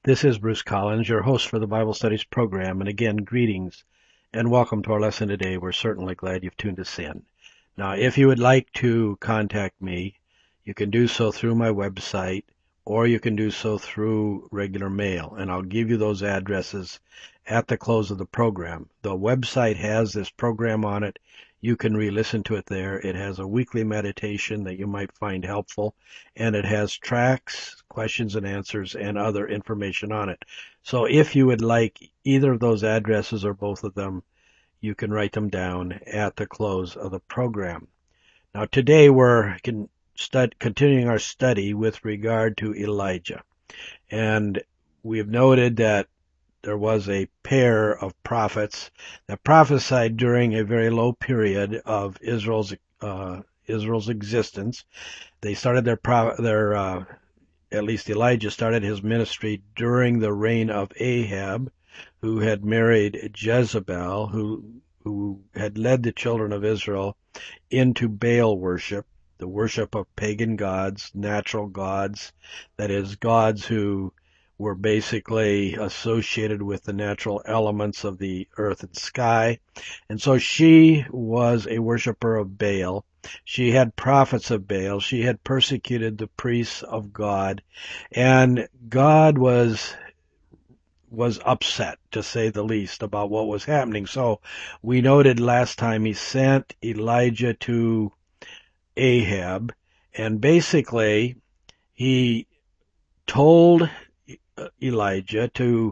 This is Bruce Collins, your host for the Bible Studies program, and again, greetings and welcome to our lesson today. We're certainly glad you've tuned us in. Now, if you would like to contact me, you can do so through my website, or you can do so through regular mail, and I'll give you those addresses at the close of the program. The website has this program on it. You can re-listen to it there. It has a weekly meditation that you might find helpful, and it has tracks, questions and answers, and other information on it. So if you would like either of those addresses or both of them, you can write them down at the close of the program. Now today we're continuing our study with regard to Elijah. And we've noted that there was a pair of prophets that prophesied during a very low period of Israel's existence. They started at least Elijah started his ministry during the reign of Ahab, who had married Jezebel, who had led the children of Israel into Baal worship, the worship of pagan gods, natural gods, that is, gods who were basically associated with the natural elements of the earth and sky. And so she was a worshiper of Baal. She had prophets of Baal. She had persecuted the priests of God. And God was upset, to say the least, about what was happening. So we noted last time he sent Elijah to Ahab, and basically he told Elijah to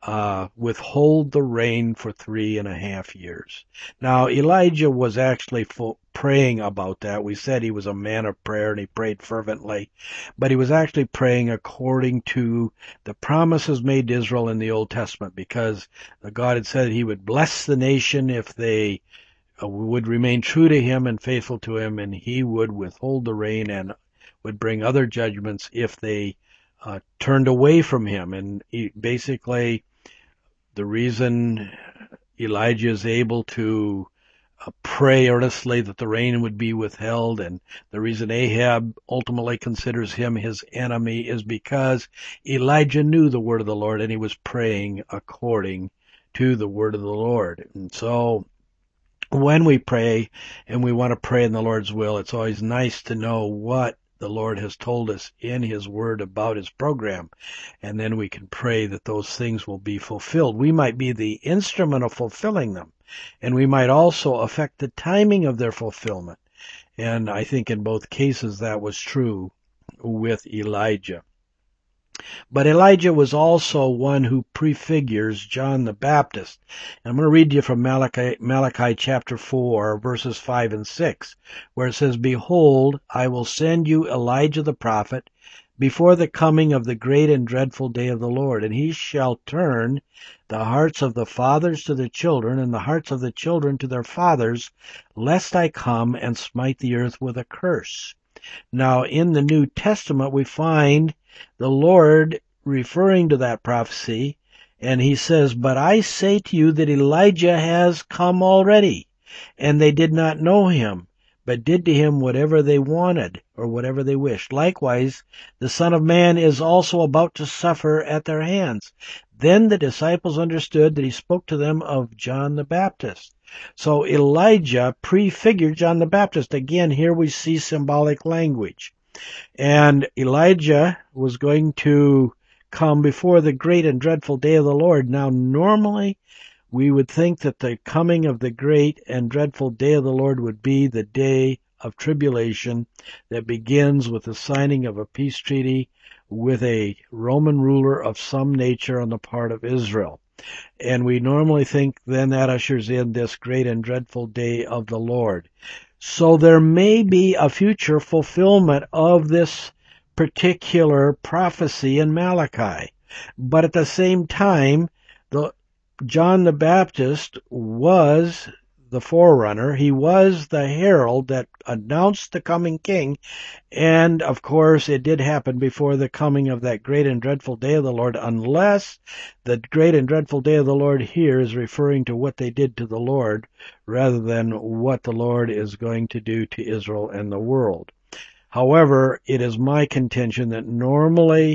withhold the rain for 3.5 years. Now, Elijah was actually praying about that. We said he was a man of prayer and he prayed fervently, but he was actually praying according to the promises made to Israel in the Old Testament, because God had said he would bless the nation if they would remain true to him and faithful to him, and he would withhold the rain and would bring other judgments if they turned away from him. And basically, the reason Elijah is able to pray earnestly that the rain would be withheld, and the reason Ahab ultimately considers him his enemy, is because Elijah knew the word of the Lord and he was praying according to the word of the Lord. And so when we pray and we want to pray in the Lord's will, it's always nice to know what the Lord has told us in His Word about His program, and then we can pray that those things will be fulfilled. We might be the instrument of fulfilling them, and we might also affect the timing of their fulfillment. And I think in both cases that was true with Elijah. But Elijah was also one who prefigures John the Baptist. And I'm going to read you from Malachi chapter 4, verses 5 and 6, where it says, "Behold, I will send you Elijah the prophet before the coming of the great and dreadful day of the Lord. And he shall turn the hearts of the fathers to the children, and the hearts of the children to their fathers, lest I come and smite the earth with a curse." Now, in the New Testament, we find the Lord referring to that prophecy, and he says, "But I say to you that Elijah has come already, and they did not know him, but did to him whatever they wanted," or whatever they wished. "Likewise, the Son of Man is also about to suffer at their hands." Then the disciples understood that he spoke to them of John the Baptist. So Elijah prefigured John the Baptist. Again, here we see symbolic language. And Elijah was going to come before the great and dreadful day of the Lord. Now, normally, we would think that the coming of the great and dreadful day of the Lord would be the day of tribulation that begins with the signing of a peace treaty with a Roman ruler of some nature on the part of Israel. And we normally think then that ushers in this great and dreadful day of the Lord. So there may be a future fulfillment of this particular prophecy in Malachi. But at the same time, John the Baptist was the forerunner. He was the herald that announced the coming king. And, of course, it did happen before the coming of that great and dreadful day of the Lord, unless the great and dreadful day of the Lord here is referring to what they did to the Lord rather than what the Lord is going to do to Israel and the world. However, it is my contention that normally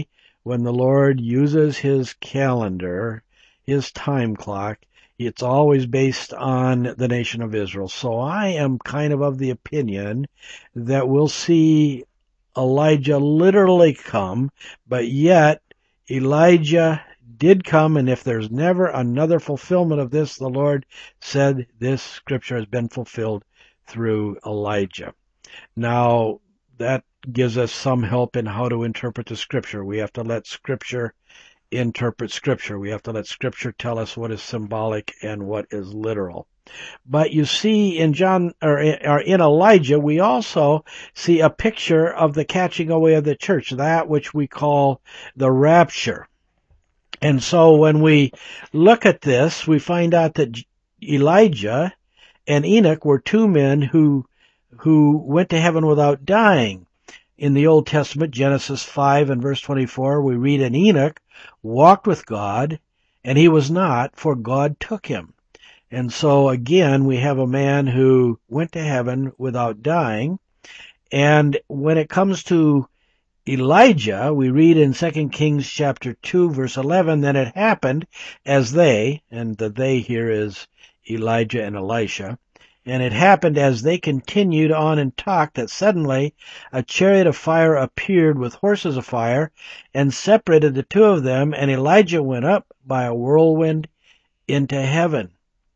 when the Lord uses his calendar, his time clock, it's always based on the nation of Israel. So I am kind of the opinion that we'll see Elijah literally come, but yet Elijah did come, and if there's never another fulfillment of this, the Lord said this scripture has been fulfilled through Elijah. Now, that gives us some help in how to interpret the scripture. We have to let scripture interpret scripture. We have to let scripture tell us what is symbolic and what is literal. But you see in in Elijah, we also see a picture of the catching away of the church, that which we call the rapture. And so when we look at this, we find out that Elijah and Enoch were two men who went to heaven without dying. In the Old Testament, Genesis 5 and verse 24, we read, "And Enoch walked with God, and he was not, for God took him." And so again, we have a man who went to heaven without dying. And when it comes to Elijah, we read in 2 Kings chapter 2 verse 11, "Then it happened as they," and the they here is Elijah and Elisha, "and it happened as they continued on and talked, that suddenly a chariot of fire appeared with horses of fire and separated the two of them, and Elijah went up by a whirlwind into heaven."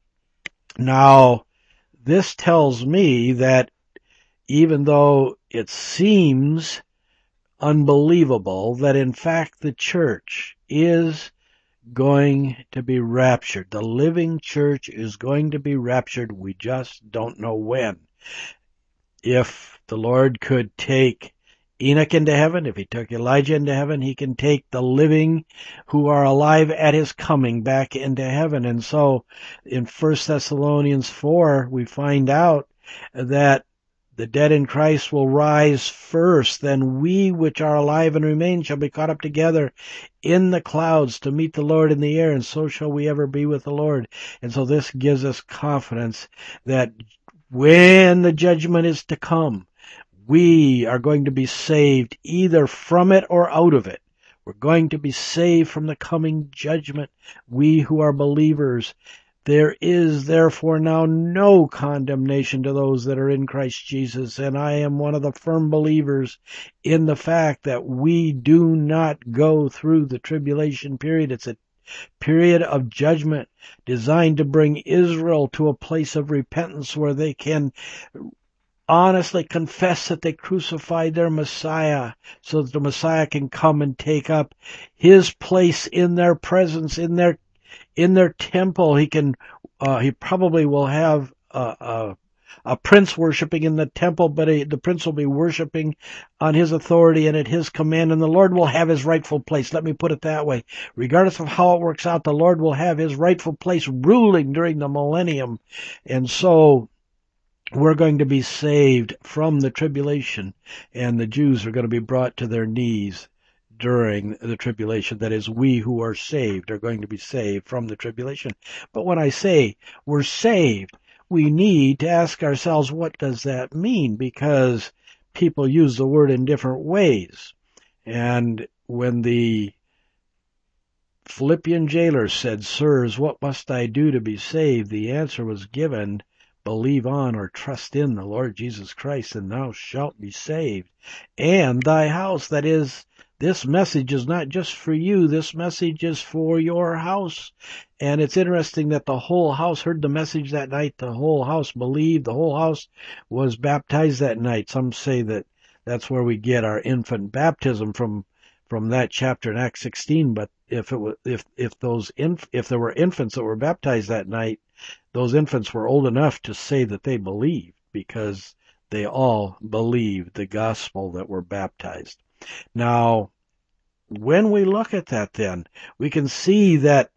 Now, this tells me that even though it seems unbelievable that in fact the church is going to be raptured. The living church is going to be raptured. We just don't know when. If the Lord could take Enoch into heaven, if he took Elijah into heaven, he can take the living who are alive at his coming back into heaven. And so in 1 Thessalonians 4, we find out that the dead in Christ will rise first, then we which are alive and remain shall be caught up together in the clouds to meet the Lord in the air, and so shall we ever be with the Lord. And so this gives us confidence that when the judgment is to come, we are going to be saved either from it or out of it. We're going to be saved from the coming judgment, we who are believers. There is therefore now no condemnation to those that are in Christ Jesus, and I am one of the firm believers in the fact that we do not go through the tribulation period. It's a period of judgment designed to bring Israel to a place of repentance where they can honestly confess that they crucified their Messiah so that the Messiah can come and take up his place in their presence, in their temple. He probably will have a prince worshiping in the temple, but the prince will be worshiping on his authority and at his command, and the Lord will have his rightful place. Let me put it that way. Regardless of how it works out, the Lord will have his rightful place ruling during the millennium. And so we're going to be saved from the tribulation, and the Jews are going to be brought to their knees during the tribulation. That is, we who are saved are going to be saved from the tribulation. But when I say we're saved, we need to ask ourselves, what does that mean? Because people use the word in different ways. And when the Philippian jailer said, "Sirs, what must I do to be saved?" the answer was given, "Believe on or trust in the Lord Jesus Christ, and thou shalt be saved, and thy house." That is, this message is not just for you. This message is for your house. And it's interesting that the whole house heard the message that night. The whole house believed. The whole house was baptized that night. Some say that that's where we get our infant baptism from that chapter in Acts 16. But if there were infants that were baptized that night, those infants were old enough to say that they believed, because they all believed the gospel that were baptized. Now, when we look at that, then we can see that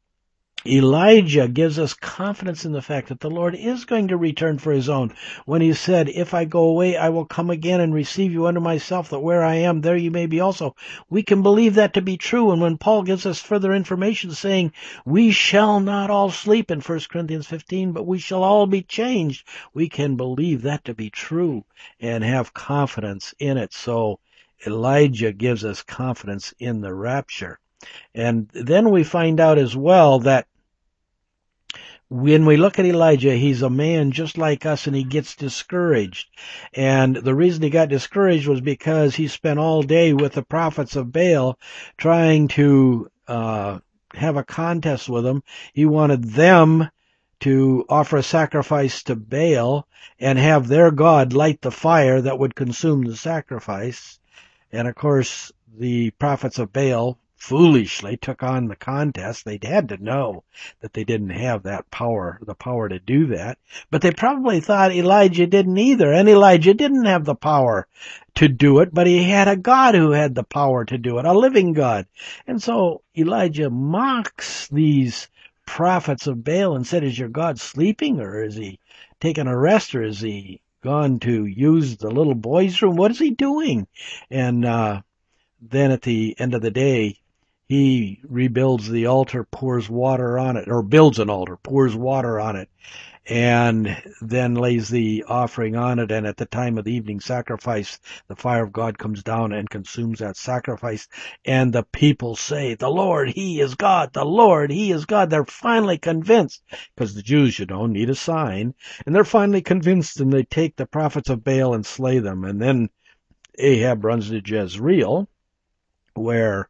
Elijah gives us confidence in the fact that the Lord is going to return for his own, when he said, "If I go away, I will come again and receive you unto myself, that where I am, there you may be also." We can believe that to be true. And when Paul gives us further information saying, "We shall not all sleep," in 1 Corinthians 15, "but we shall all be changed," we can believe that to be true and have confidence in it. So Elijah gives us confidence in the rapture. And then we find out as well that when we look at Elijah, he's a man just like us and he gets discouraged. And the reason he got discouraged was because he spent all day with the prophets of Baal trying to have a contest with them. He wanted them to offer a sacrifice to Baal and have their God light the fire that would consume the sacrifice. And of course, the prophets of Baal foolishly took on the contest. They had to know that they didn't have that power, the power to do that. But they probably thought Elijah didn't either. And Elijah didn't have the power to do it, but he had a God who had the power to do it, a living God. And so Elijah mocks these prophets of Baal and said, is your God sleeping, or is he taking a rest, or is he gone to use the little boys' room? What is he doing? And then at the end of the day, he rebuilds the altar, pours water on it, or builds an altar, pours water on it, and then lays the offering on it. And at the time of the evening sacrifice, the fire of God comes down and consumes that sacrifice. And the people say, the Lord, He is God. The Lord, He is God. They're finally convinced, because the Jews, need a sign. And they're finally convinced, and they take the prophets of Baal and slay them. And then Ahab runs to Jezreel, where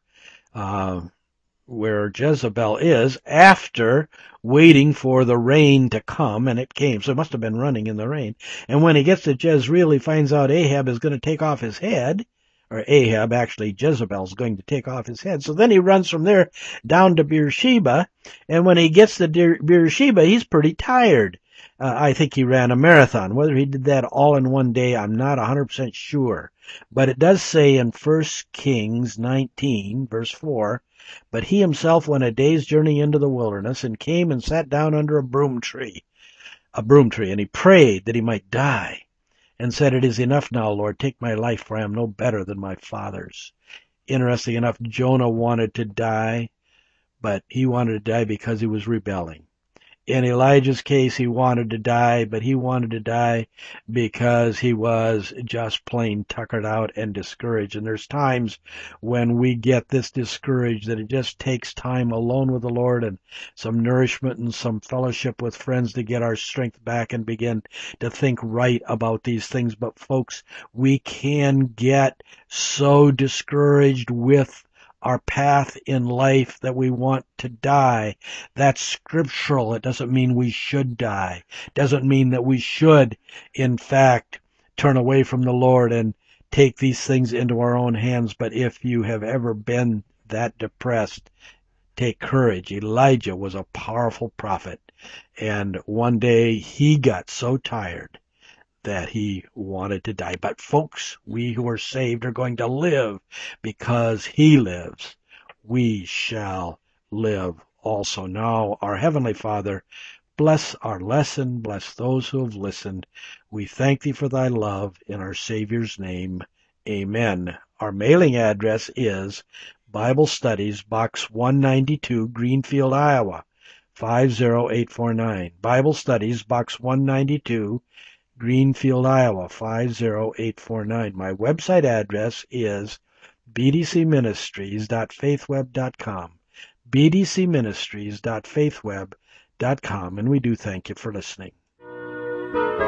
Jezebel is, after waiting for the rain to come, and it came. So it must have been running in the rain. And when he gets to Jezreel, he finds out Ahab is going to take off his head, or Ahab, actually, Jezebel's going to take off his head. So then he runs from there down to Beersheba, and when he gets to Beersheba, he's pretty tired. I think he ran a marathon. Whether he did that all in one day, I'm not 100% sure. But it does say in 1 Kings 19, verse 4, but he himself went a day's journey into the wilderness and came and sat down under a broom tree, and he prayed that he might die, and said, it is enough now, Lord, take my life, for I am no better than my fathers. Interesting enough, Jonah wanted to die, but he wanted to die because he was rebelling. In Elijah's case, he wanted to die, but he wanted to die because he was just plain tuckered out and discouraged. And there's times when we get this discouraged that it just takes time alone with the Lord and some nourishment and some fellowship with friends to get our strength back and begin to think right about these things. But folks, we can get so discouraged with our path in life that we want to die. That's scriptural. It doesn't mean we should die. It doesn't mean that we should, in fact, turn away from the Lord and take these things into our own hands. But if you have ever been that depressed, take courage. Elijah was a powerful prophet, and one day he got so tired that he wanted to die. But folks, we who are saved are going to live because he lives. We shall live also. Now, our Heavenly Father, bless our lesson, bless those who have listened. We thank thee for thy love in our Savior's name. Amen. Our mailing address is Bible Studies, Box 192, Greenfield, Iowa, 50849. Bible Studies, Box 192, Greenfield, Iowa, 50849. My website address is bdcministries.faithweb.com, bdcministries.faithweb.com, and we do thank you for listening.